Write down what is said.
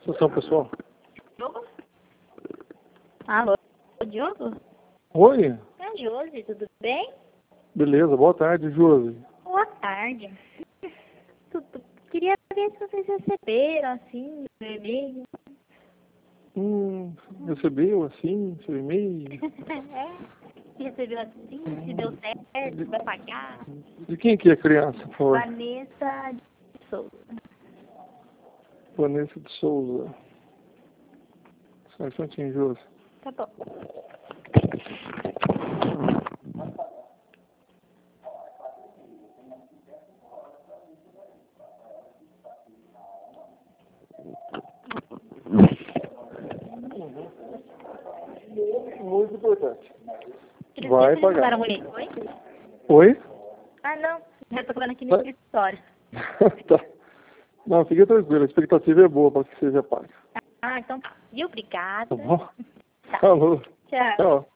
Atenção, pessoal. Diogo? Alô, Diogo? Oi, É Josi, tudo bem? beleza, boa tarde, Josi. Boa tarde. Queria ver se vocês receberam, assim, o e-mail. Recebeu assim, seu e-mail? Se recebeu assim, se deu certo, se vai pagar. De quem que é a criança, por favor? Vanessa de Souza. Vanessa de Souza. Só um instantinho, Josi. Tá bom. Muito importante. Queria Vai ver se eles pagar. mandaram um e-mail. Oi? Oi? Ah, não. Já tô falando aqui no escritório. Tá. Não, fica tranquilo, a expectativa é boa para que seja paga. Ah, então tá. E obrigada. Tá bom? Tá. Falou. Tchau. Tchau.